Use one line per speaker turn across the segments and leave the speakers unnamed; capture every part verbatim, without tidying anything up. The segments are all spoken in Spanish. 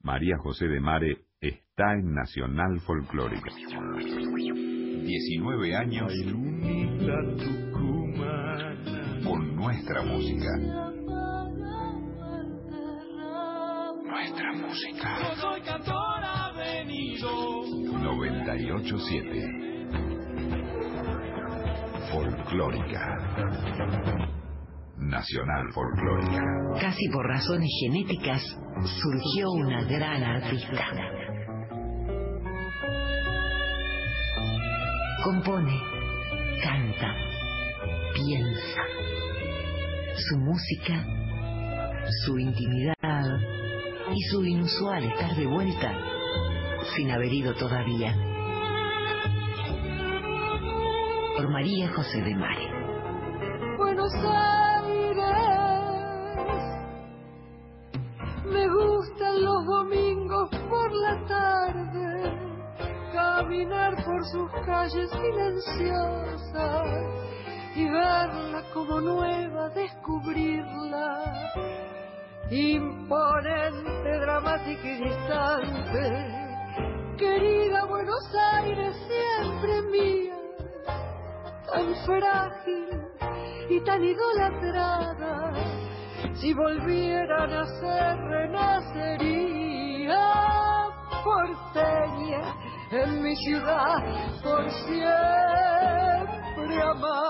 María José de Mare está en Nacional Folclórica. diecinueve años con nuestra música. Nuestra música.
Yo soy cantor avenido.
noventa y ocho siete. Folclórica. Nacional Folclórica.
Casi por razones genéticas, surgió una gran artista. Compone, canta, piensa. Su música, su intimidad y su inusual estar de vuelta sin haber ido todavía. Por María José de Mare.
Buenos Aires, me gustan los domingos por la tarde, caminar por sus calles silenciosas y verla como nueva, descubrirla, imponente, dramática y distante. Querida Buenos Aires, siempre mía, tan frágil y tan idolatrada, si volvieran a ser, renacería porteña en mi ciudad, por siempre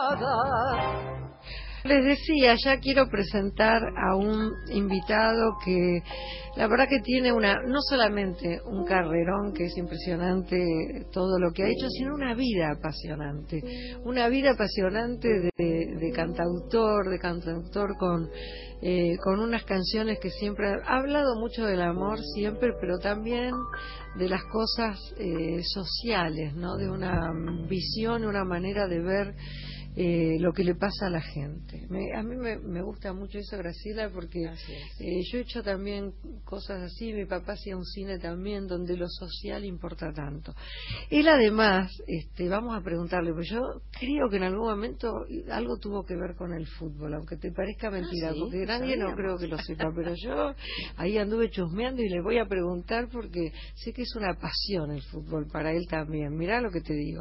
amada.
Les decía, ya quiero presentar a un invitado que la verdad que tiene una, no solamente un carrerón que es impresionante todo lo que ha hecho, sino una vida apasionante, una vida apasionante de, de cantautor, de cantautor con, eh, con unas canciones que siempre ha hablado mucho del amor siempre, pero también de las cosas eh, sociales, ¿no? De una visión, una manera de ver Eh, lo que le pasa a la gente. Me, a mí me, me gusta mucho eso, Graciela, porque eh, yo he hecho también cosas así. Mi papá hacía un cine también donde lo social importa tanto. Él además, este, vamos a preguntarle, pues yo creo que en algún momento algo tuvo que ver con el fútbol, aunque te parezca mentira, ah, ¿sí? Porque nadie no creo que lo sepa, pero yo ahí anduve chusmeando y le voy a preguntar porque sé que es una pasión el fútbol para él también. Mirá lo que te digo.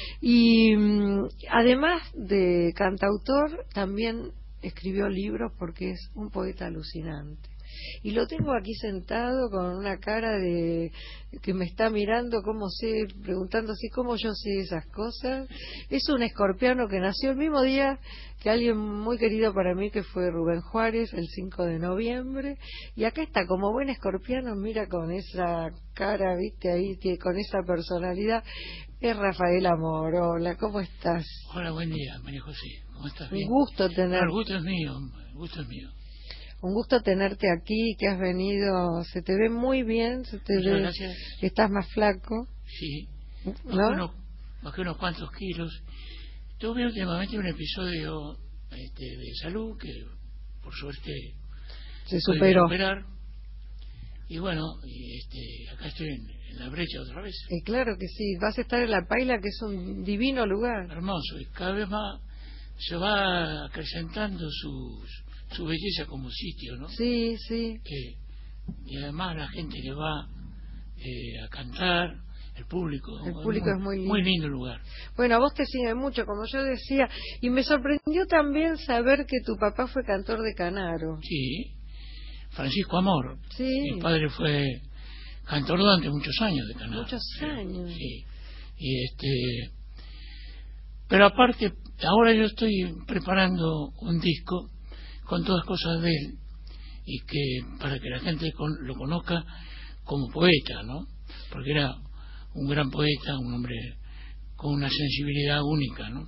Y mm, además de cantautor, también escribió libros porque es un poeta alucinante. Y lo tengo aquí sentado con una cara de que me está mirando, cómo sé, preguntando así, cómo yo sé esas cosas. Es un escorpiano que nació el mismo día que alguien muy querido para mí, que fue Rubén Juárez, el cinco de noviembre. Y acá está, como buen escorpiano, mira con esa cara, viste, ahí, que con esa personalidad. Es Rafael Amor. Hola, ¿cómo estás?
Hola, buen día, María José. ¿Cómo estás? Bien.
Un gusto tener...
No, el gusto es mío, el gusto es mío.
Un gusto tenerte aquí, que has venido, se te ve muy bien, se te
Muchas
ve,
gracias.
Estás más flaco.
Sí,
¿no?
bajé unos, bajé unos cuantos kilos. Tuve últimamente un episodio este, de salud que, por suerte,
se superó.
Superar. Y bueno, y este, acá estoy en, en la brecha otra vez.
Y claro que sí, vas a estar en La Paila, que es un divino lugar.
Hermoso, y cada vez más se va acrecentando su, su belleza como sitio, ¿no?
Sí, sí.
Que, y además la gente le va eh, a cantar, el público.
El público es muy,
es muy lindo. Muy lindo lugar.
Bueno, a vos te sigue mucho, como yo decía, y me sorprendió también saber que tu papá fue cantor de Canaro.
Sí, Francisco Amor.
Sí.
Mi padre fue cantor durante muchos años de Canaro.
Muchos años.
Sí. Y este, pero aparte, ahora yo estoy preparando un disco con todas cosas de él y que para que la gente con, lo conozca como poeta, ¿no? Porque era un gran poeta, un hombre con una sensibilidad única, ¿no?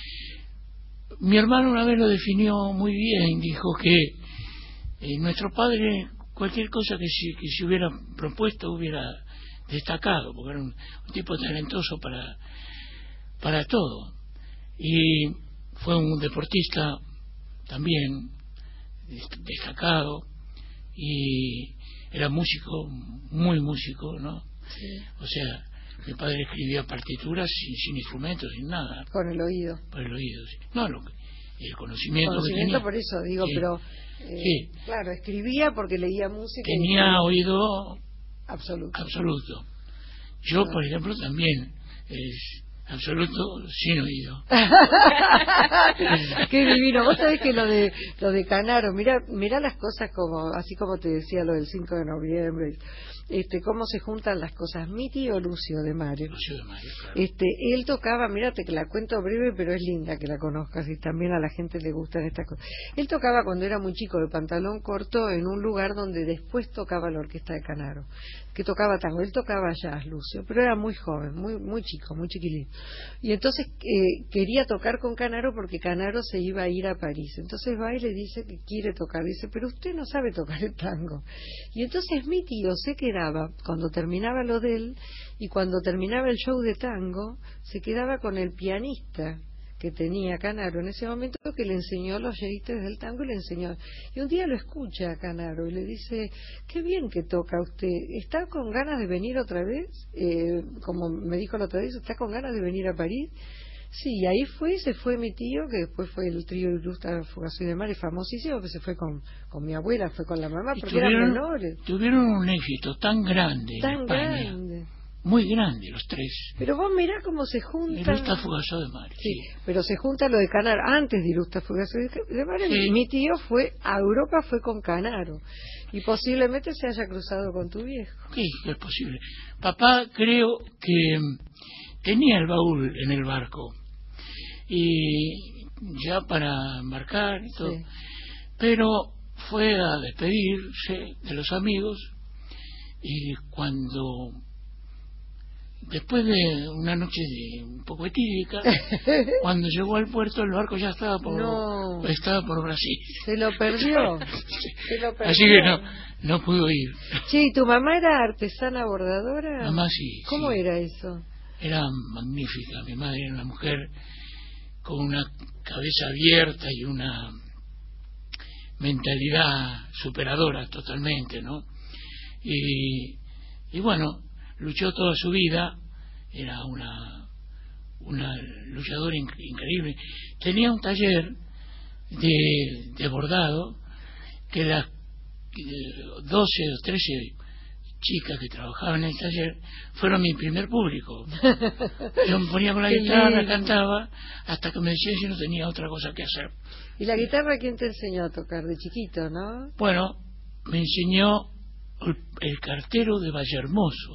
Mi hermano una vez lo definió muy bien, dijo que eh, nuestro padre cualquier cosa que se, que se hubiera propuesto hubiera destacado, porque era un, un tipo talentoso para para todo, y fue un deportista también destacado, y era músico, muy músico, ¿no?
Sí.
O sea, mi padre escribía partituras sin, sin instrumentos, sin nada.
Con el oído.
Por el oído, sí. No, lo, el conocimiento,
conocimiento
que tenía.
Por eso digo,
sí.
pero... Eh,
sí.
Claro, escribía porque leía música.
Tenía
y...
oído
absoluto.
Absoluto. Yo, por ejemplo, también es absoluto sin oído.
Qué divino. Vos sabés que lo de lo de Canaro, mira mira las cosas como, así como te decía lo del cinco de noviembre, este cómo se juntan las cosas. Mi tío Lucio de Mario,
Lucio de Mario, claro.
este él tocaba, mírate que la cuento breve, pero es linda que la conozcas y también a la gente le gustan estas cosas. Él tocaba cuando era muy chico de pantalón corto en un lugar donde después tocaba la orquesta de Canaro, que tocaba tango. Él tocaba jazz, Lucio, pero era muy joven, muy muy chico, muy chiquilín. Y entonces eh, quería tocar con Canaro porque Canaro se iba a ir a París. Entonces va y le dice que quiere tocar. Dice, pero usted no sabe tocar el tango. Y entonces mi tío se quedaba, cuando terminaba lo de él, y cuando terminaba el show de tango, se quedaba con el pianista que tenía Canaro en ese momento, que le enseñó los yeites del tango y le enseñó. Y un día lo escucha a Canaro y le dice, qué bien que toca usted, ¿está con ganas de venir otra vez? Eh, como me dijo la otra vez, ¿está con ganas de venir a París? Sí, y ahí fue, se fue mi tío, que después fue el trío Ilustra Fugazo y de Mar, famosísimo, que se fue con, con mi abuela, fue con la mamá,
Y
porque eran
tuvieron,
menores.
tuvieron un éxito tan grande
Tan
en España,
grande.
muy grande los tres.
Pero vos mirá cómo se junta.
Ilustra Fugazo de Mar,
Sí,
sí.
pero se junta lo de Canaro. Antes de Ilustra Fugazo de Mar,
Sí.
mi tío fue a Europa, fue con Canaro. Y posiblemente se haya cruzado con tu viejo.
Sí, es posible. Papá creo que tenía el baúl en el barco. Y ya para embarcar y todo.
Sí.
Pero fue a despedirse de los amigos y cuando... Después de una noche de un poco etílica, cuando llegó al puerto el barco ya estaba por
No.
estaba por Brasil.
Se lo perdió.
Sí.
Se lo perdió.
Así que no no pudo ir.
Che, ¿y tu mamá era artesana bordadora?
Mamá sí.
¿Cómo
sí.
era eso?
Era magnífica. Mi madre era una mujer con una cabeza abierta y una mentalidad superadora totalmente, ¿no? Y, y bueno, luchó toda su vida, era una una luchadora inc- increíble. Tenía un taller de, de bordado que las eh, doce o trece chicas que trabajaban en el taller fueron mi primer público. Yo me ponía con la
Qué
guitarra,
lindo.
cantaba, hasta que me decía si no tenía otra cosa que hacer.
¿Y la guitarra quién te enseñó a tocar de chiquito, no?
Bueno, me enseñó el, el cartero de Vallehermoso.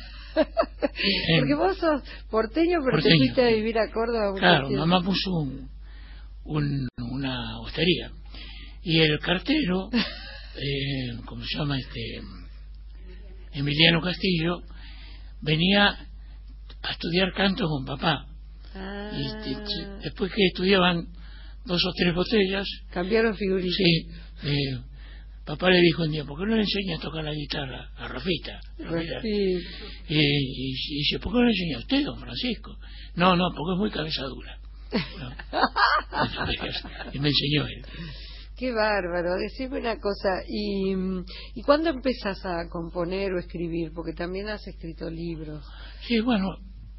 En-
Porque vos sos porteño, pero te
Porteño,
fuiste a
sí.
vivir a Córdoba. mucho
Claro,
tiempo.
mamá puso un, un- una hostería. Y el cartero, eh, ¿cómo se llama? este Emiliano Castillo, venía a estudiar canto con papá.
Ah,
Y te- te- después que estudiaban dos o tres botellas,
cambiaron figuritas.
sí, eh, papá le dijo un día, ¿por qué no le enseña a tocar la guitarra a Rafita? Rafita.
Sí.
Y, y, y dice, ¿por qué no le enseña a usted, don Francisco? No, no, porque es muy cabeza dura. No. Y me enseñó él.
Qué bárbaro. Decime una cosa, ¿y, ¿y cuándo empezás a componer o escribir? Porque también has escrito libros.
Sí, bueno,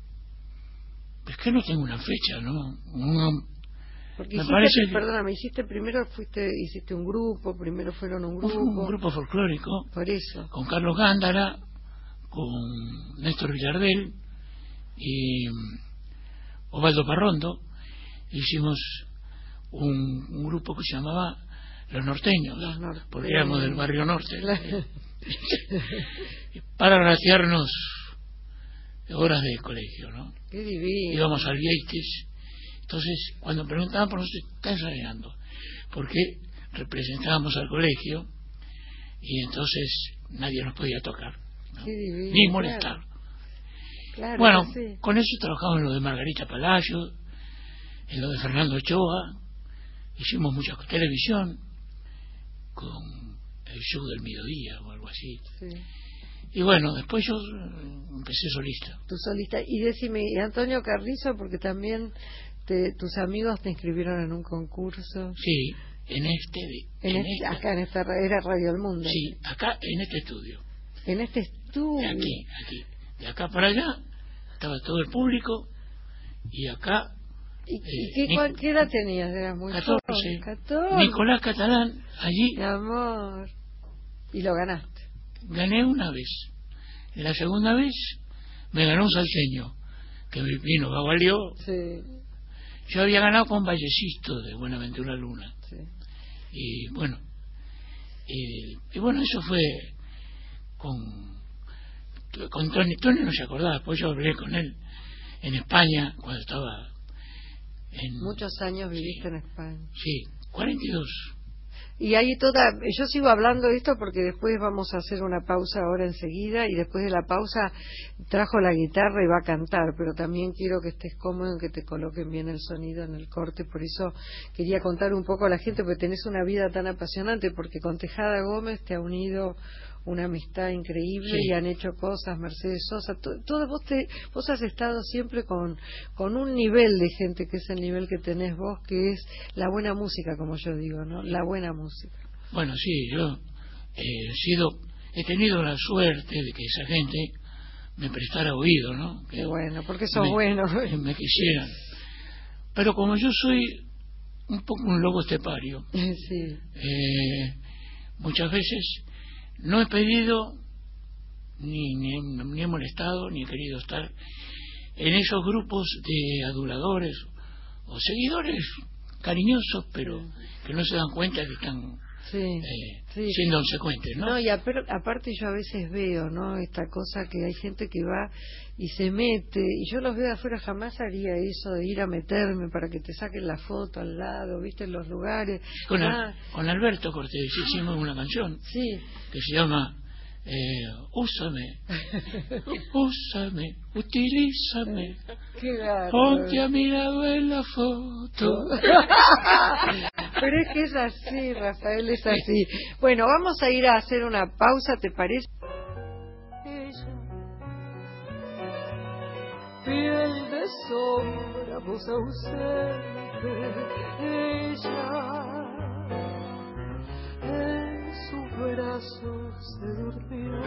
es que no tengo una fecha, ¿no? Uno,
Porque
Me
hiciste,
parece que-
perdóname, hiciste primero, fuiste, hiciste un grupo, primero fueron un grupo.
un grupo folclórico
Por eso.
con Carlos Gándara, con Néstor Villardel y mm, Osvaldo Parrondo. Hicimos un, un grupo que se llamaba Los Norteños,
Los Norteños.
porque éramos del barrio norte,
Claro.
para graciarnos horas de colegio, ¿no?
Qué divino.
Íbamos al Vieites. Entonces, cuando preguntaban por nosotros, está ensayando, porque representábamos al colegio y entonces nadie nos podía tocar, ¿no?
Qué divino.
Ni molestar.
Claro, claro
Bueno,
que sí.
con eso trabajamos en lo de Margarita Palacio, en lo de Fernando Ochoa, hicimos mucha televisión, con el show del mediodía o algo así.
Sí.
Y bueno, después yo eh, empecé solista.
Tu solista. Y decime, ¿y Antonio Carrizo? Porque también te, tus amigos te inscribieron en un concurso.
Sí, en este... de-
En
en
este-
esta-
acá en esta ra- era Radio El Mundo.
Sí, acá en este estudio.
En este estudio.
De aquí, aquí. De acá para allá estaba todo el público y acá
¿Y, y
Eh,
qué,
Nic-
cuál- qué edad tenías? Eras muy
catorce.
joven. catorce.
Nicolás Catalán, allí
Mi amor. Y lo ganaste.
gané una vez. La segunda vez me ganó un salseño, que vino, me valió.
Sí.
Yo había ganado con Vallecito de Buenaventura Luna.
Sí.
Y bueno, y, y bueno, eso fue con, con Tony. Tony no se acordaba, pues yo hablé con él en España cuando estaba en...
Muchos años viviste
sí,
en España.
Sí, cuarenta y dos.
Y ahí toda, yo sigo hablando de esto porque después vamos a hacer una pausa ahora enseguida y después de la pausa trajo la guitarra y va a cantar, pero también quiero que estés cómodo en que te coloquen bien el sonido en el corte, por eso quería contar un poco a la gente porque tenés una vida tan apasionante, porque con Tejada Gómez te ha unido una amistad increíble sí. y han hecho cosas, Mercedes Sosa, todo, todo vos te, vos has estado siempre con, con un nivel de gente que es el nivel que tenés vos, que es la buena música, como yo digo, ¿no? La buena música.
Bueno, sí, yo he sido, he tenido la suerte de que esa gente me prestara oído, ¿no? Que
Qué bueno, porque sos
me,
bueno.
Que me quisieran. Pero como yo soy un poco un lobo estepario,
sí.
eh, muchas veces no he pedido, ni, ni, ni he molestado, ni he querido estar en esos grupos de aduladores o seguidores cariñosos, pero que no se dan cuenta que están
sí,
eh,
sí.
siendo consecuentes, ¿no?
No, y aparte yo a veces veo, ¿no? Esta cosa que hay gente que va y se mete, y yo los veo de afuera, jamás haría eso de ir a meterme para que te saquen la foto al lado, ¿viste? En los lugares.
Con,
ah.
Al, con Alberto Cortés hicimos una canción
sí.
que se llama eh, Úsame, úsame, utilízame, ponte a mi lado en la foto.
Pero es que es así, Rafael, es así. Bueno, vamos a ir a hacer una pausa, ¿te parece?
Ella, piel de sombra, voz ausente, ella en sus brazos se durmió,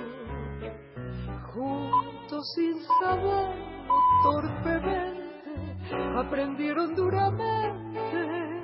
juntos sin saber, torpemente, aprendieron duramente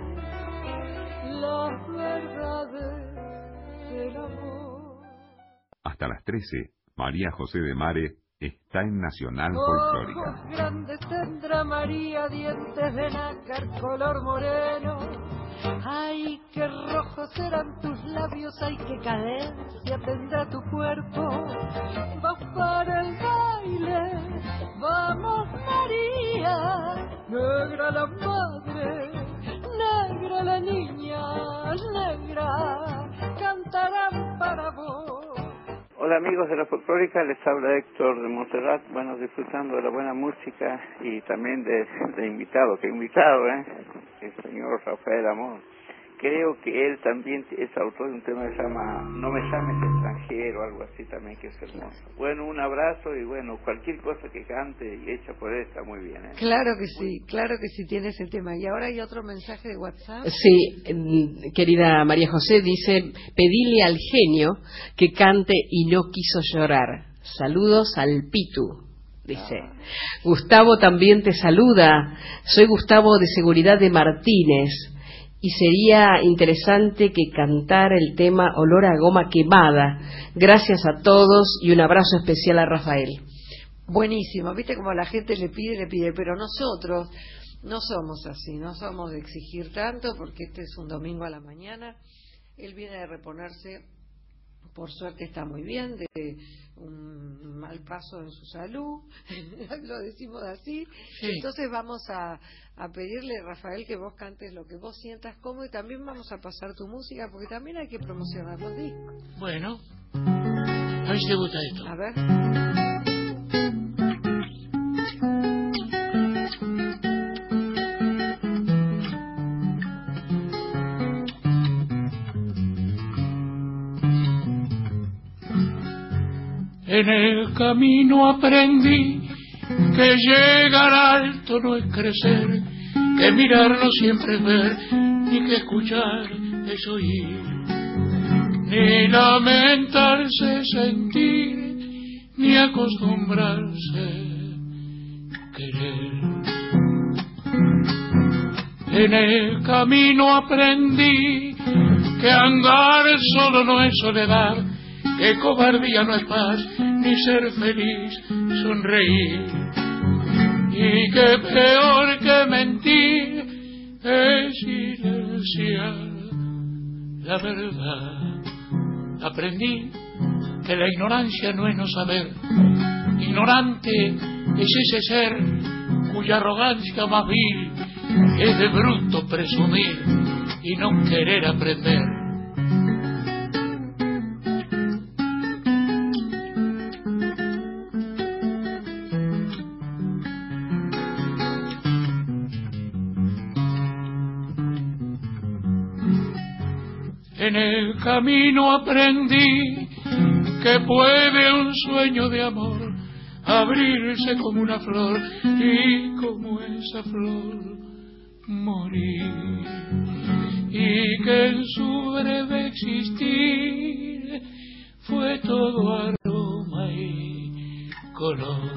las verdades del amor.
Hasta las trece, María José de Mare está en Nacional Folclórica.
Ojos grandes tendrá María, dientes de nácar, color moreno. Ay, qué rojos serán tus labios, ay, qué cadencia tendrá tu cuerpo. Va para el baile, vamos María, negra la madre, negra la niña, negra, cantarán para vos.
Hola amigos de la folclórica, les habla Héctor de Montserrat, bueno, disfrutando de la buena música y también de, de invitado, que invitado, ¿eh? El señor Rafael Amor. Creo que él también es autor de un tema que se llama No me llames extranjero, algo así también, que es hermoso. Bueno, un abrazo y bueno, cualquier cosa que cante y hecha por él está muy bien, ¿eh?
Claro que sí, claro que sí tiene ese tema. Y ahora hay otro mensaje de WhatsApp.
Sí, querida María José, dice, pedile al genio que cante Y no quiso llorar. Saludos al Pitu. Dice, ah. Gustavo también te saluda. Soy Gustavo de Seguridad de Martínez. Y sería interesante que cantara el tema Olor a Goma Quemada. Gracias a todos y un abrazo especial a Rafael.
Buenísimo, viste como la gente le pide, le pide, pero nosotros no somos así, no somos de exigir tanto, porque este es un domingo a la mañana. Él viene de reponerse, por suerte está muy bien, de un mal paso en su salud, lo decimos así. Sí. Entonces vamos a, a pedirle, Rafael, que vos cantes lo que vos sientas cómodo y también vamos a pasar tu música, porque también hay que promocionar los discos.
Bueno, a ver si te gusta esto.
A ver.
En el camino aprendí que llegar alto no es crecer, que mirar no siempre es ver, ni que escuchar es oír, ni lamentarse es sentir, ni acostumbrarse querer. En el camino aprendí que andar solo no es soledad, que cobardía no es paz, ni ser feliz, sonreír. Y que peor que mentir es silenciar la verdad. Aprendí que la ignorancia no es no saber. Ignorante es ese ser cuya arrogancia más vil es de bruto presumir y no querer aprender. En el camino aprendí que puede un sueño de amor abrirse como una flor y como esa flor morir, y que en su breve existir fue todo aroma y color.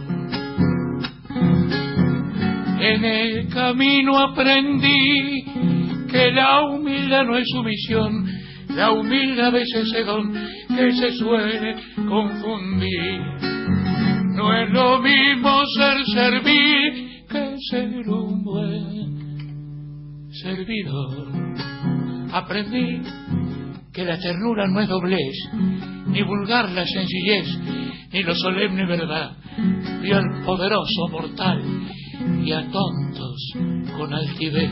En el camino aprendí que la humildad no es sumisión, la humildad a veces es don que se suele confundir. No es lo mismo ser servir que ser un buen servidor. Aprendí que la ternura no es doblez, ni vulgar la sencillez, ni lo solemne verdad. Vi al poderoso mortal y a tontos con altivez.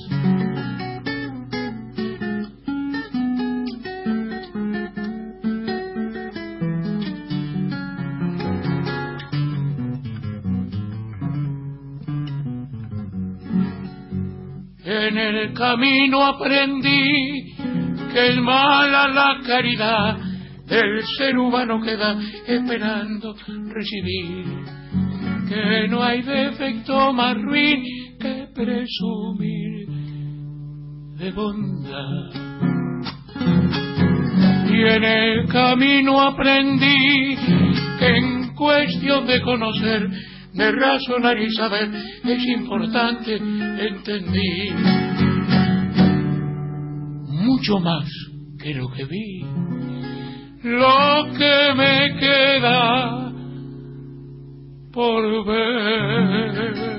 En el camino aprendí que el mal a la caridad del ser humano queda esperando recibir, que no hay defecto más ruin que presumir de bondad. Y en el camino aprendí que en cuestión de conocer, de razonar y saber, es importante, entendí, mucho más que lo que vi, lo que me queda por ver.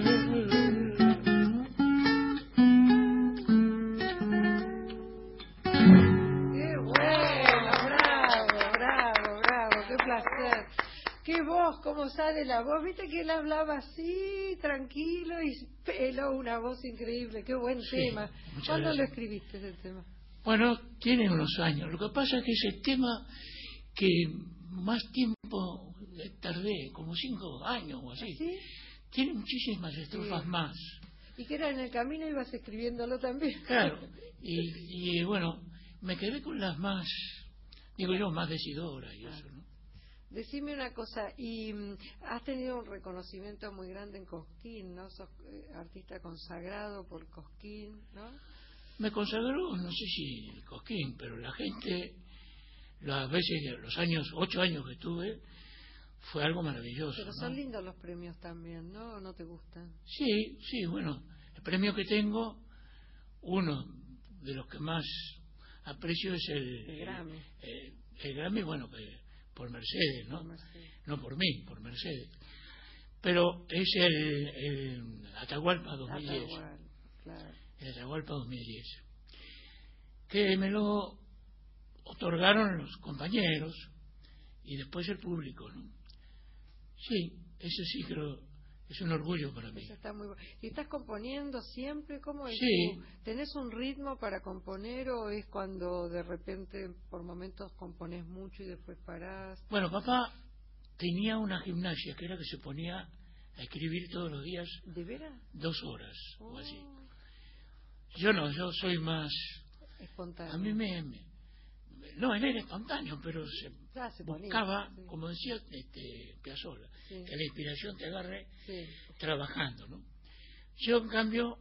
¡Qué bueno! ¡Bravo, bravo, bravo! ¡Qué placer! ¡Qué voz! ¿Cómo sale la voz? ¿Viste que él hablaba así, tranquilo, y peló una voz increíble? ¡Qué buen
Sí,
tema! ¿Cuándo
gracias.
lo escribiste ese tema?
Bueno, tiene unos años. Lo que pasa es que ese tema que más tiempo tardé, como cinco años o así,
¿Sí?
tiene muchísimas estrofas
Sí.
más.
Y que era en el camino, ibas escribiéndolo también.
Claro. Y, y bueno, me quedé con las más, digo yo, más decidoras y eso, ¿no?
Decime una cosa, y mm, has tenido un reconocimiento muy grande en Cosquín, ¿no? Sos eh, artista consagrado por Cosquín, ¿no?
Me consagró, no sé si el Cosquín, pero la gente, las veces, los años, ocho años que tuve, fue algo maravilloso.
Pero
¿no?
son lindos los premios también, ¿no? ¿O no te gustan?
Sí, sí, bueno, el premio que tengo, uno de los que más aprecio es el,
El Grammy.
El, el Grammy, bueno, que por Mercedes, ¿no?
Por Mercedes.
No por mí, por Mercedes. Pero es el, el Atahualpa dos mil diez.
Atahualpa, claro.
El Atahualpa dos mil diez. Que me lo otorgaron los compañeros y después el público, ¿no? Sí, eso sí creo, es un orgullo para mí.
Eso está muy bueno. ¿Y estás componiendo siempre? ¿Cómo es?
Sí.
tu- ¿Tenés un ritmo para componer o es cuando de repente por momentos componés mucho y después parás?
Bueno, papá tenía una gimnasia que era que se ponía a escribir todos los días
¿De veras?
dos horas o así.
Oh,
Yo no, yo soy más...
espontáneo.
A mí me... me- no, él era espontáneo, pero se
Ah, se ponía,
buscaba,
sí.
como decía este Piazzolla,
Sí.
que la inspiración te agarre
Sí.
trabajando, ¿no? Yo, en cambio,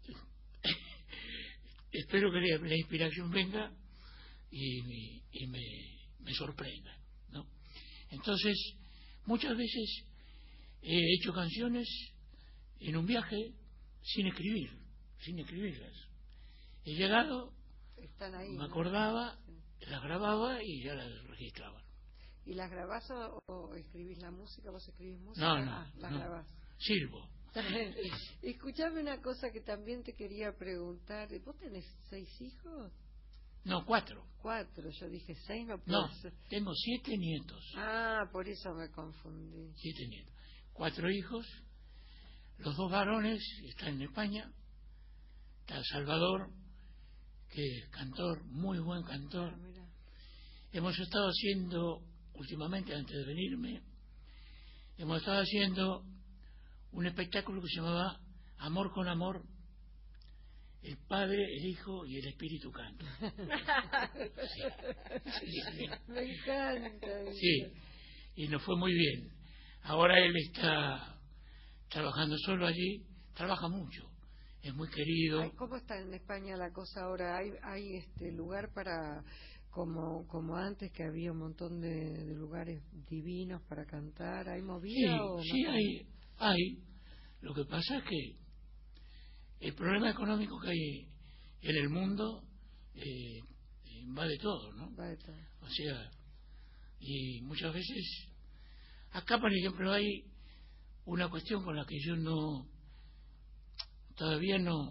espero que la, la inspiración venga y, y me, me sorprenda, ¿no? Entonces, muchas veces he hecho canciones en un viaje sin escribir, sin escribirlas. He llegado,
Están ahí.
me
¿no?
acordaba,
Sí.
las grababa y ya las registraba.
¿Y las grabás o, o escribís la música? ¿Vos escribís música?
No, no,
Ah, las
no.
grabás.
Sirvo.
Escuchame una cosa que también te quería preguntar. ¿Vos tenés seis hijos?
No, cuatro.
Cuatro, yo dije seis, no puede
No,
ser.
tengo siete nietos.
Ah, por eso me confundí.
Siete nietos. Cuatro hijos. Los dos varones están en España. Está Salvador, que es cantor, muy buen cantor.
Ah, mira.
Hemos estado haciendo, últimamente, antes de venirme, hemos estado haciendo un espectáculo que se llamaba Amor con Amor. El Padre, el Hijo y el Espíritu cantan. Sí. Sí.
Me encanta.
Sí, y nos fue muy bien. Ahora él está trabajando solo allí, trabaja mucho, es muy querido.
Ay, ¿cómo está en España la cosa ahora? ¿Hay, hay este lugar para, como como antes, que había un montón de, de lugares divinos para cantar? ¿Hay movida
Sí,
o
sí
no?
hay, hay. Lo que pasa es que el problema económico que hay en el mundo eh, invade todo, ¿no?
Va de todo.
O sea, y muchas veces, acá por ejemplo hay una cuestión con la que yo no, todavía no,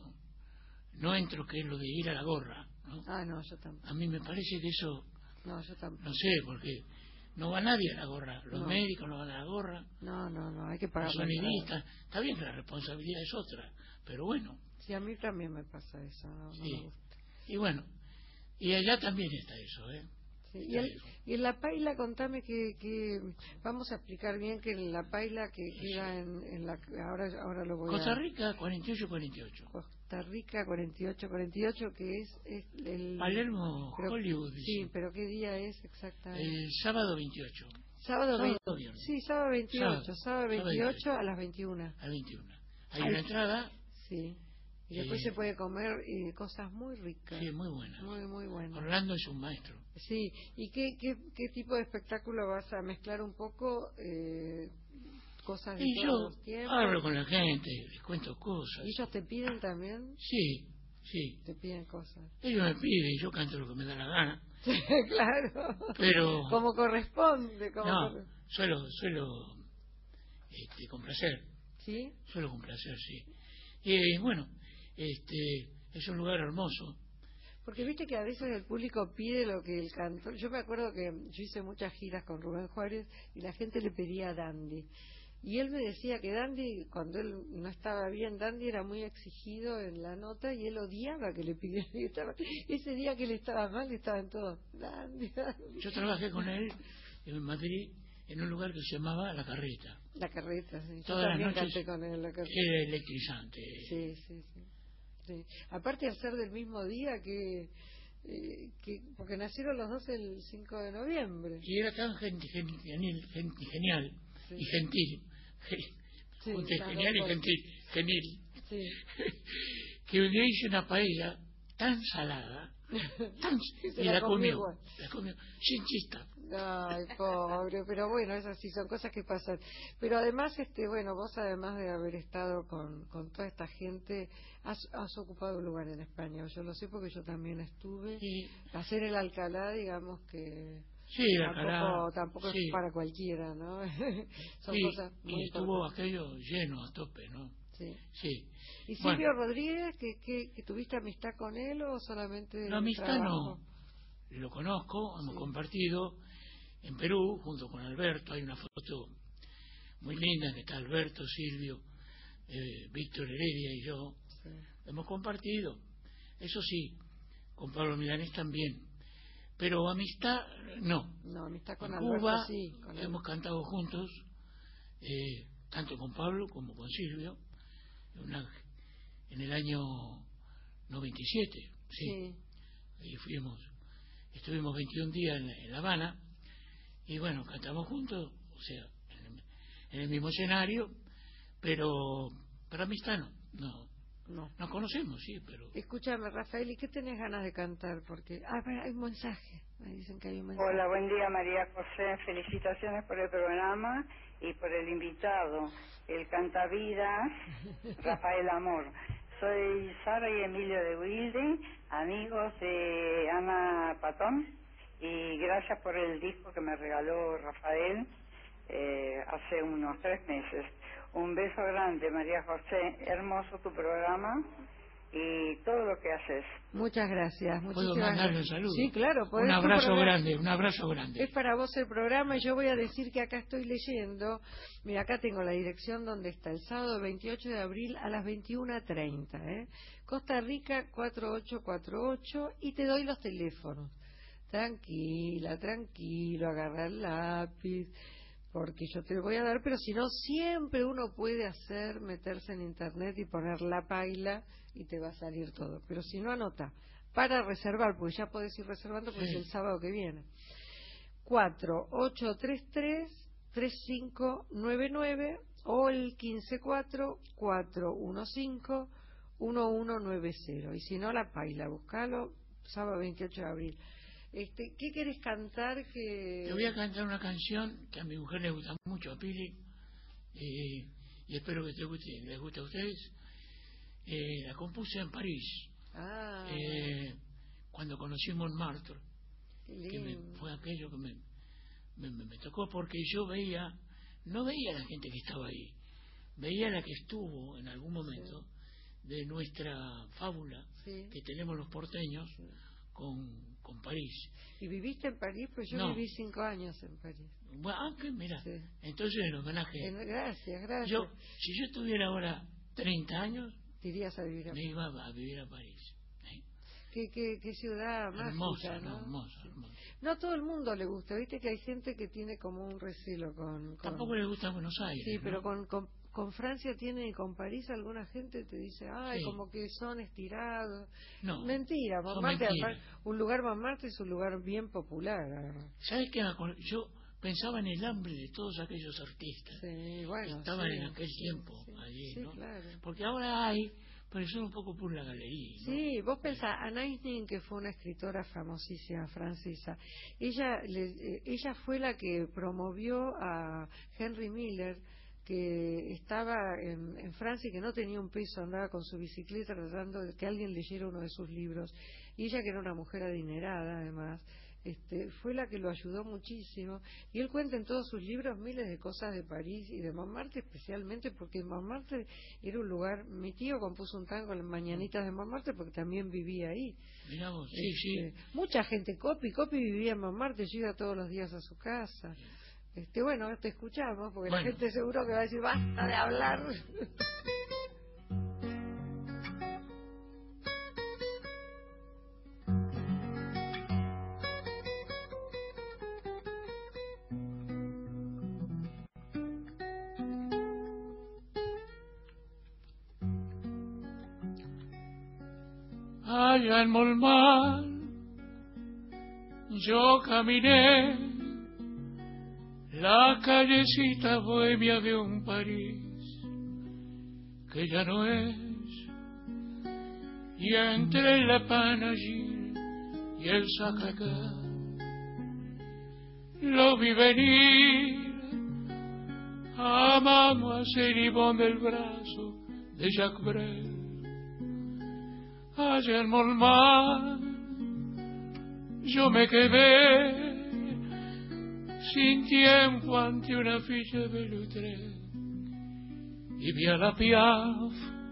no entro, que es lo de ir a la gorra, ¿no?
Ah, no, yo tampoco.
A mí me parece que eso,
No, yo tampoco.
no sé, porque no va nadie a la gorra, los
No.
médicos no van a la gorra,
No, no, no, hay que pagar
los
la entrada.
sonidistas, está bien que la responsabilidad es otra, pero bueno,
Sí, a mí también me pasa eso, no, no
sí.
me gusta.
Y bueno, y allá también está eso, ¿eh?
Sí, y,
Está
el-
eso.
y en La Paila, contame que, que vamos a explicar bien que en La Paila que queda en, en la ahora ahora lo voy
Costa
a
Rica, cuarenta y ocho cuarenta y ocho.
Costa Rica cuarenta y ocho cuarenta y ocho, que es, es el
Palermo,
pero-
Hollywood.
Sí,
dice.
pero ¿qué día es exactamente?
El sábado veintiocho,
sábado,
sábado
veinte
o viernes.
Sí, sábado veintiocho,
Sábado,
sábado
sábado
veintiocho
veintiocho.
a las veintiuna.
a veintiuno. Hay
Ay.
una entrada,
Sí. Y después
Eh,
se puede comer eh, cosas muy ricas.
sí, muy buena.
Muy, muy buenas.
Orlando es un maestro.
Sí, ¿y qué, qué, qué tipo de espectáculo vas a mezclar un poco? Eh, cosas de
Y
todos
yo
los tiempos.
hablo con la gente, les cuento cosas.
¿Y ellos te piden también?
Sí, sí.
Te piden cosas.
Ellos me piden y yo canto lo que me da la gana.
Claro.
Pero
Como corresponde. Como
no,
corre-
suelo, suelo este, complacer.
¿Sí?
Suelo complacer, sí. Y bueno, este es un lugar hermoso.
Porque viste que a veces el público pide lo que el cantor... Yo me acuerdo que yo hice muchas giras con Rubén Juárez y la gente le pedía a Dandy. Y él me decía que Dandy, cuando él no estaba bien, Dandy era muy exigido en la nota y él odiaba que le pidieran. Y estaba- ese día que le estaba mal, estaban todos, Dandy, Dandy.
Yo trabajé con él en Madrid en un lugar que se llamaba La Carreta.
La carreta, sí. Yo
Todas las
también
noches
canté con él la carreta.
era electrizante.
Sí, sí, sí, sí. Aparte al ser del mismo día que, eh, que... Porque nacieron los dos el cinco de noviembre.
Y era tan gen- gen- genial, gen- genial
Sí.
y gentil.
Sí,
Junté
las
genial
dos
y
cosas.
gentil, genil.
Sí.
Que un día hice una paella tan salada, tan,
Se
y
la
la
comió
comió,
igual.
la comió, sin chista.
Ay, pobre, pero bueno, esas sí son cosas que pasan. Pero además, este, bueno, vos además de haber estado con, con toda esta gente, has, has ocupado un lugar en España. Yo lo sé porque yo también estuve.
Y,
Hacer el Alcalá, digamos que
sí, la
tampoco,
cara,
tampoco
sí,
es para cualquiera, ¿no? Son
sí,
cosas muy
y estuvo
importantes.
aquello lleno a tope, ¿no?
Sí.
Sí.
¿Y Silvio
Bueno,
Rodríguez, que, que, que tuviste amistad con él o solamente
la amistad
trabajo?
no, lo conozco, hemos
Sí.
compartido en Perú junto con Alberto, hay una foto muy linda en que está Alberto, Silvio, eh, Víctor Heredia y yo,
Sí.
hemos compartido, eso sí, con Pablo Milanés también, pero amistad no.
No, amistad con
En
Alberto,
Cuba
sí. Con él.
hemos cantado juntos, eh, tanto con Pablo como con Silvio, en, una- en el año noventa y siete, sí,
Sí.
y fuimos, estuvimos veintiún días en, en La Habana, y bueno, cantamos juntos, o sea, en el, en el mismo escenario, pero, pero amistad no, no,
No.
nos conocemos, sí, pero...
Escúchame, Rafael, ¿y qué tenés ganas de cantar? Porque, ah, pero hay un mensaje. Me dicen que hay un mensaje.
Hola, buen día María José, felicitaciones por el programa y por el invitado, el cantavidas Rafael Amor. Soy Sara y Emilio de Wilde, amigos de Ana Patón, y gracias por el disco que me regaló Rafael eh, hace unos tres meses. Un beso grande, María José, hermoso tu programa y todo lo que haces.
Muchas gracias.
¿Puedo mandarle un saludo?
Sí, claro.
Un abrazo grande, un abrazo grande.
Es para vos el programa y yo voy a decir que acá estoy leyendo. Mira, acá tengo la dirección donde está el sábado veintiocho de abril a las veintiuna treinta. ¿eh? Costa Rica cuatro ocho cuatro ocho y te doy los teléfonos. Tranquila, tranquilo, agarra el lápiz, porque yo te lo voy a dar, pero si no, siempre uno puede hacer, meterse en internet y poner La Paila y te va a salir todo. Pero si no, anota, para reservar, porque ya podés ir reservando porque sí. Es el sábado que viene. cuatro ocho tres tres tres cinco nueve nueve o el quince cuatro cuatro uno cinco uno uno nueve cero. Y si no, La Paila, buscalo, sábado veintiocho de abril. Este, ¿Qué querés cantar? Que...
Te voy a cantar una canción que a mi mujer le gusta mucho, a Pili, eh, y espero que te guste, les guste a ustedes. Eh, la compuse en París,
ah,
eh, cuando conocí Montmartre, que me, fue aquello que me, me, me, me tocó, porque yo veía, no veía a la gente que estaba ahí, veía a la que estuvo en algún momento sí. de nuestra fábula sí. que tenemos los porteños sí. con... con París.
¿Y viviste en París? Pues yo
no.
viví cinco años en París.
Bueno, aunque, mira, sí. entonces el homenaje...
En, gracias, gracias.
Yo, si yo tuviera ahora treinta años...
Te irías a vivir a
me iba a vivir a París. ¿sí?
¿Qué, qué, qué ciudad mágica,
hermosa,
¿no?
hermosa, hermosa.
No a todo el mundo le gusta, viste que hay gente que tiene como un recelo con... con...
Tampoco le gusta Buenos Aires,
Sí,
¿no?
pero con... con Con Francia tiene y con París alguna gente te dice, ay, sí. como que son estirados.
No,
mentira, Montmartre, un lugar Montmartre es un lugar bien popular.
¿Sabes qué? Yo pensaba en el hambre de todos aquellos artistas
sí, bueno,
que estaban
sí,
en aquel
sí,
tiempo
sí,
allí,
sí,
¿no?
Claro.
Porque ahora hay, pero son un poco por la galería, ¿no?
Sí, vos pensás, Anaïs Nin, que fue una escritora famosísima francesa, ella, le, ella fue la que promovió a Henry Miller, que estaba en, en Francia y que no tenía un peso, andaba con su bicicleta tratando de que alguien leyera uno de sus libros, y ella, que era una mujer adinerada además, este, fue la que lo ayudó muchísimo, y él cuenta en todos sus libros miles de cosas de París y de Montmartre especialmente, porque Montmartre era un lugar, mi tío compuso un tango en las mañanitas de Montmartre porque también vivía ahí.
Mirá vos, sí,
este,
sí.
Mucha gente, Copi, Copi vivía en Montmartre, yo iba todos los días a su casa. Este, bueno, te escuchamos, porque bueno. La gente seguro que va a decir, basta de hablar.
Allá en Montmartre yo caminé la callecita bohemia de un París que ya no es, y entre la Panagir y el Sacré-Cœur lo vi venir a Mademoiselle Yvonne del brazo de Jacques Brel. Allá en Montmartre yo me quedé sin tiempo ante una ficha de Belutret y vi a la Piaf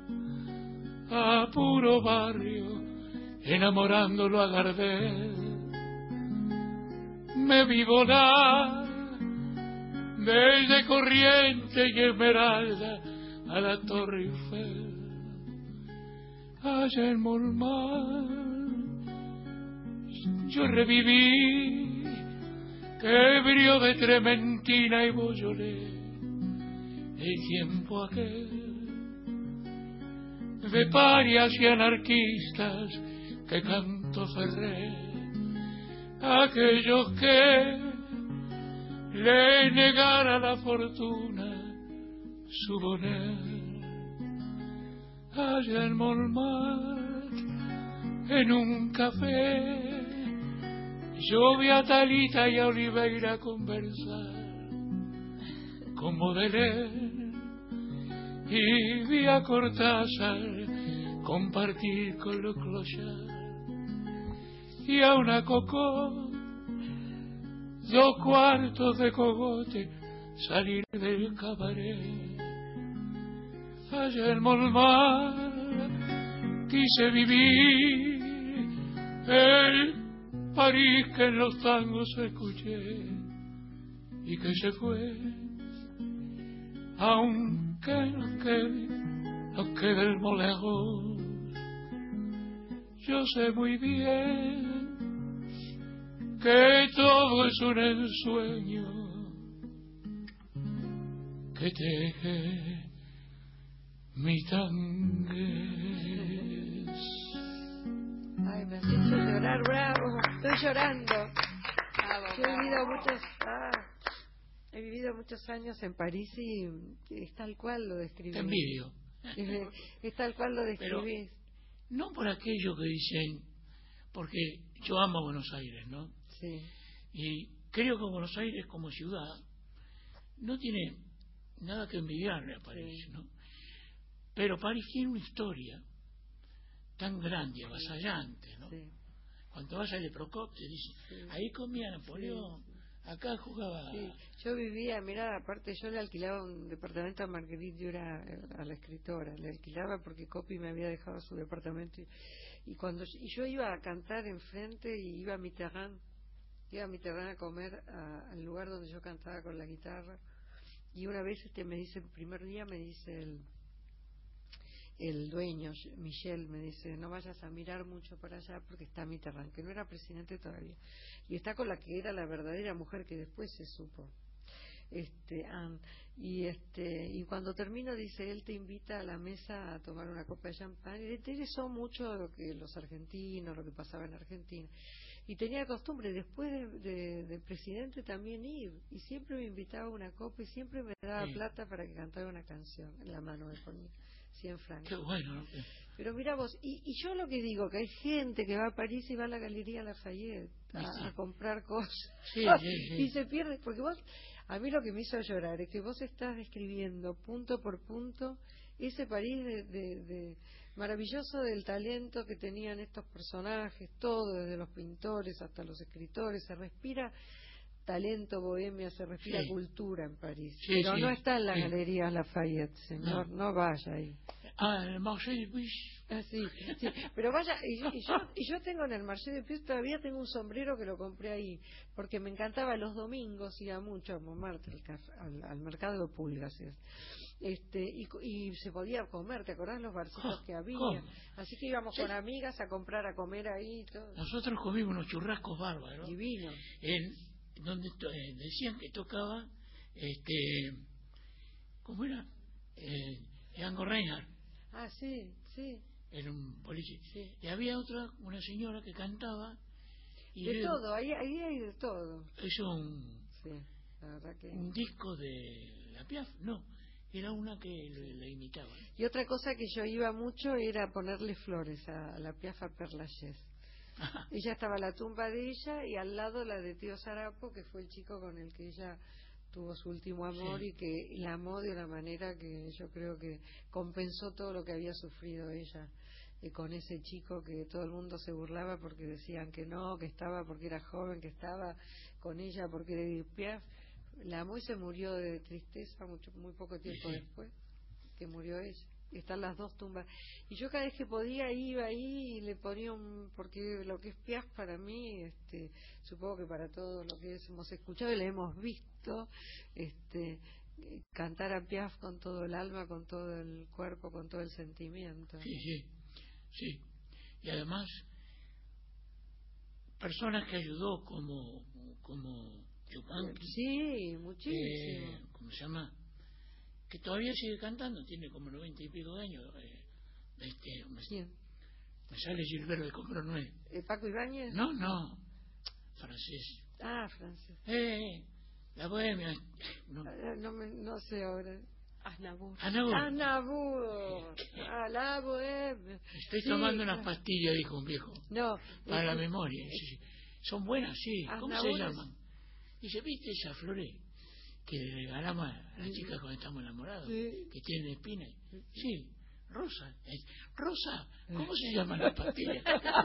a puro barrio enamorándolo a Gardel. Me vi volar desde Corriente y Esmeralda a la Torre Eiffel. Allá en Montmartre yo reviví ebrio de Trementina y Beaujolais, el tiempo aquel de parias y anarquistas que cantó Ferrer, aquellos que le negara la fortuna su bonet. Allá en Montmartre, en un café, yo vi a Talita y a Oliveira conversar con Baudelaire y vi a Cortázar compartir con los Clochards y a una Coco dos cuartos de cogote, salir del cabaret. Allá en Montmartre quise vivir el París que en los tangos escuché y que se fue, aunque nos quede, nos quede el Moulin. Yo sé muy bien que todo es un ensueño que teje mi tangues.
Ay, me has hecho llorar, bravo, estoy llorando.
Bravo,
Yo he vivido muchos, ah, he vivido muchos años en París y es tal cual lo describís.
Te envidio.
Es, es tal cual lo describís.
Pero no por aquello que dicen, porque yo amo Buenos Aires, ¿no?
Sí.
Y creo que Buenos Aires como ciudad no tiene nada que envidiarle a París, sí, ¿no? Pero París tiene una historia tan grande, avasallante, ¿no? Sí. Cuando vas a Le Procop te dicen, sí, ahí comía Napoleón, sí, acá jugaba...
Sí. Yo vivía, mira, aparte yo le alquilaba un departamento a Marguerite Duras, a la escritora, le alquilaba porque Coppi me había dejado su departamento y, y cuando y yo iba a cantar enfrente y iba a Mitterrand, iba a Mitterrand a comer a, al lugar donde yo cantaba con la guitarra y una vez este me dice, el primer día me dice el el dueño, Michel, me dice, no vayas a mirar mucho para allá porque está Mitterrand, que no era presidente todavía, y está con la que era la verdadera mujer que después se supo, este Anne, y este y cuando termino dice, él te invita a la mesa a tomar una copa de champán, y le interesó mucho lo que los argentinos, lo que pasaba en Argentina, y tenía costumbre después de, de, de presidente también ir, y siempre me invitaba a una copa y siempre me daba sí. plata para que cantara una canción, en la mano me ponía cien francos.
Qué bueno, ¿no?
Pero mira vos, y, y yo lo que digo, que hay gente que va a París y va a la Galería Lafayette a, sí. a comprar cosas
sí, sí, sí.
y se pierde, porque vos, a mí lo que me hizo llorar es que vos estás describiendo punto por punto ese París de, de, de maravilloso del talento que tenían estos personajes, todo, desde los pintores hasta los escritores, se respira talento, bohemia, se respira sí. cultura en París, sí, pero sí, no está en la sí. Galería Lafayette, señor, no, no vaya ahí.
Ah, en el Marché de Puig.
Ah, sí, sí, pero vaya, y yo, y, yo, y yo tengo en el Marché de Puig, todavía tengo un sombrero que lo compré ahí, porque me encantaba los domingos, iba mucho a Montmartre, al, al mercado de pulgas, este y, y se podía comer, ¿te acordás los barcitos que había?
¿Cómo?
Así que íbamos sí. con amigas a comprar, a comer ahí y todo.
Nosotros comimos unos churrascos bárbaros.
Divino.
En donde eh, decían que tocaba, este, ¿cómo era? Eh, Django Reinhardt.
Ah, sí, sí.
Era un policía.
Sí.
Y había otra, una señora que cantaba. Y
de
luego,
todo, ahí, ahí hay de todo.
Es un,
sí, la verdad que...
un disco de la Piaf, no, era una que le, le imitaba.
Y otra cosa que yo iba mucho era ponerle flores a, a la Piaf a Père Lachaise. Ella estaba la tumba de ella y al lado la de Tío Sarapo, que fue el chico con el que ella tuvo su último amor sí. y que la amó de una manera que yo creo que compensó todo lo que había sufrido ella eh, con ese chico, que todo el mundo se burlaba porque decían que no, que estaba porque era joven, que estaba con ella porque era Edith Piaf. La amó y se murió de tristeza mucho, muy poco tiempo sí. después que murió ella. Están las dos tumbas y yo cada vez que podía iba ahí y le ponía un, porque lo que es Piaf para mí, este, supongo que para todos lo que hemos escuchado y le hemos visto, este, cantar a Piaf con todo el alma, con todo el cuerpo, con todo el sentimiento.
Sí, sí, sí. Y además personas que ayudó como como Yupanqui.
Sí, muchísimo.
Eh, ¿Cómo se llama? Que todavía sigue cantando, tiene como noventa y pico de años. Eh, este, me,
¿Quién?
Me sale Gilberto de Compronué.
¿Eh, ¿Paco Ibáñez?
No, no, francés.
Ah, francés.
Eh, la bohemia. No,
ah, no, me, no sé ahora. Aznavour.
Aznavour.
Aznavour. Ah, la bohemia.
Estoy
sí,
tomando unas
claro.
pastillas, dijo un viejo.
No.
Para
eh,
la memoria. Eh, sí, sí. Son buenas, sí.
Aznavour
¿Cómo se
es...
llaman? Dice, ¿viste esa flores que le regalamos a la chica cuando estamos enamorados?
Sí.
Que tiene espinas. Sí, Rosa, eh, Rosa, ¿cómo se llama la pastilla?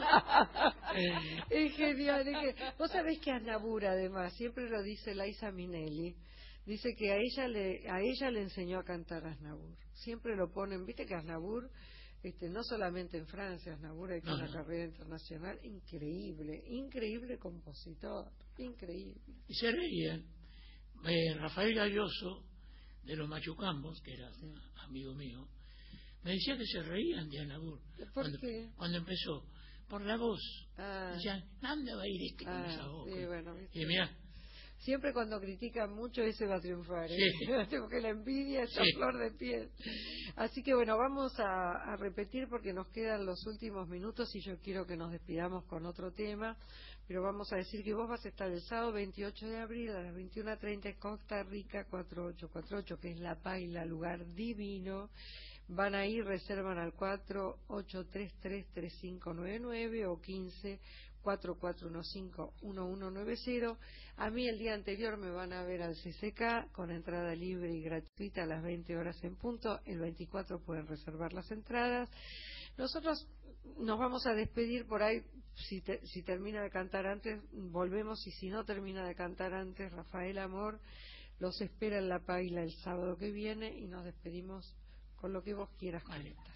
Es genial, es que, vos sabés que Aznavour, además, siempre lo dice Liza Minnelli, dice que a ella le a ella le enseñó a cantar Aznavour. Siempre lo ponen, viste que Aznavour, este, no solamente en Francia, Aznavour ha hecho no, una no. carrera internacional increíble, increíble compositor, increíble.
Y se reían. Eh, Rafael Galloso, de los Machucambos, que era sí. amigo mío, me decía que se reían de Aznavour.
¿Por
cuando,
qué?
Cuando empezó, por la voz.
Ah.
Decían, ¿dónde va a ir este
ah,
con esa boca?
Sí, bueno,
y mirá,
siempre cuando critican mucho ese va a triunfar, ¿eh?
Sí.
Porque la envidia es a
Sí.
flor de piel. Así que bueno, vamos a, a repetir porque nos quedan los últimos minutos y yo quiero que nos despidamos con otro tema, pero vamos a decir que vos vas a estar el sábado veintiocho de abril a las veintiuna treinta en Costa Rica cuatro ocho cuatro ocho, que es La Paila, lugar divino. Van a ir, reservan al cuatro ocho tres tres tres cinco nueve nueve o quince cuatro cuatro uno cinco uno uno nueve cero. A mí el día anterior me van a ver al C C K con entrada libre y gratuita a las veinte horas en punto. El veinticuatro pueden reservar las entradas. Nosotros nos vamos a despedir por ahí. Si, te, si termina de cantar antes, volvemos, y si no termina de cantar antes, Rafael Amor los espera en La Paila el sábado que viene y nos despedimos con lo que vos quieras calentar.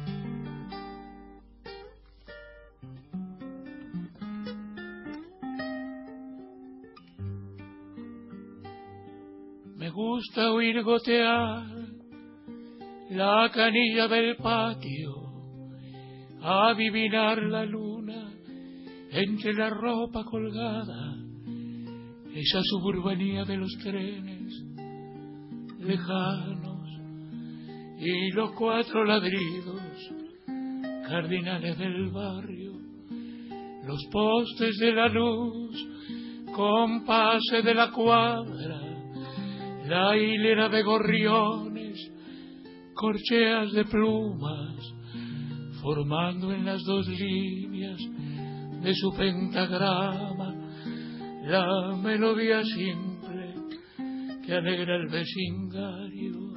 Me gusta oír gotear la canilla del patio, adivinar la luna entre la ropa colgada, esa suburbanía de los trenes lejanos y los cuatro ladridos cardinales del barrio, los postes de la luz, compases de la cuadra, la hilera de gorriones, corcheas de plumas, formando en las dos líneas de su pentagrama la melodía simple que alegra el vecindario.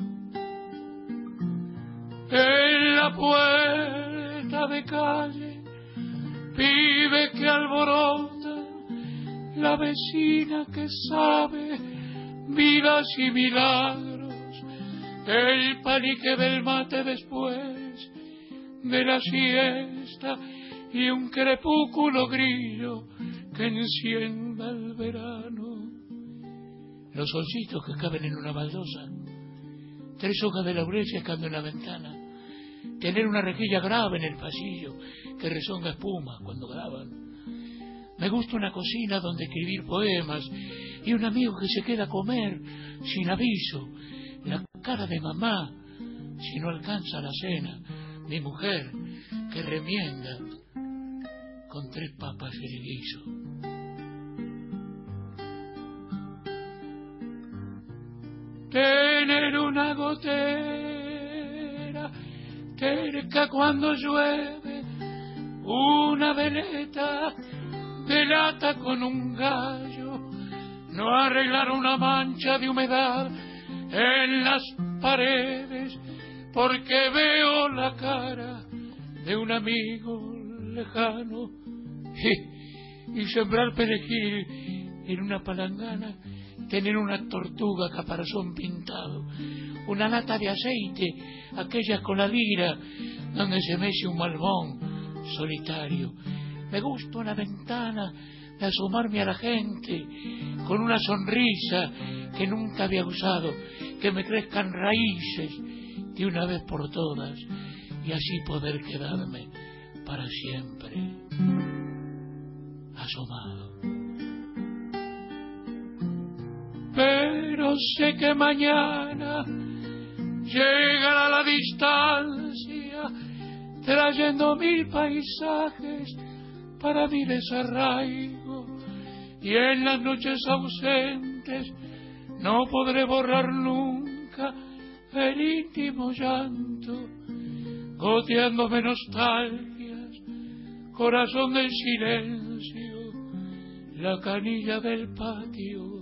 En la puerta de calle, pibe que alborota, la vecina que sabe vidas y milagros, el panique del mate después de la siesta y un crepúsculo grillo que encienda el verano. Los solcitos que caben en una baldosa, tres hojas de laurel secando en la ventana, tener una rejilla grave en el pasillo que rezonga espuma cuando graban. Me gusta una cocina donde escribir poemas y un amigo que se queda a comer sin aviso, la cara de mamá si no alcanza la cena, mi mujer que remienda con tres papas el guiso. Tener una gotera cerca cuando llueve, una veleta de lata con un gallo, no arreglar una mancha de humedad en las paredes, porque veo la cara de un amigo lejano, y, y sembrar perejil en una palangana, tener una tortuga caparazón pintado, una lata de aceite, aquella con la lira donde se mece un malbón solitario. Me gusta una ventana de asomarme a la gente con una sonrisa que nunca había usado, que me crezcan raíces de una vez por todas y así poder quedarme para siempre asomado. Pero sé que mañana llegará la distancia trayendo mil paisajes para mi desarraigo, y en las noches ausentes no podré borrar nunca el íntimo llanto, goteándome nostalgias, corazón del silencio, la canilla del patio,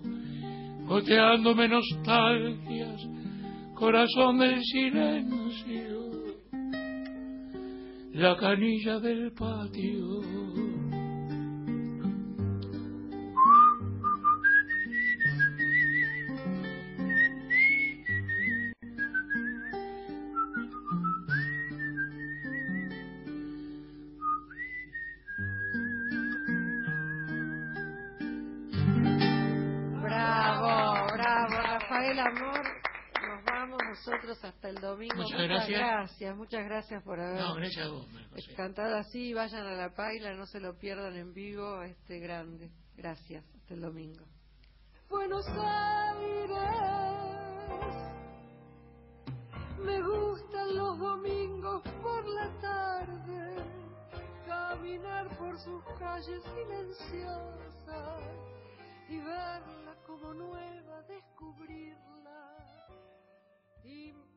goteándome nostalgias, corazón del silencio. la canilla del patio.
Bravo, bravo, Rafael Amor. Nos vamos nosotros hasta el domingo.
Muchas gracias.
gracias, muchas gracias por haber
No, gracias a vos, María José.
cantado así. Vayan a La Paila, no se lo pierdan en vivo, este grande. Gracias, hasta el domingo.
Buenos Aires, me gustan los domingos por la tarde, caminar por sus calles silenciosas y verla como nueva, descubrirla y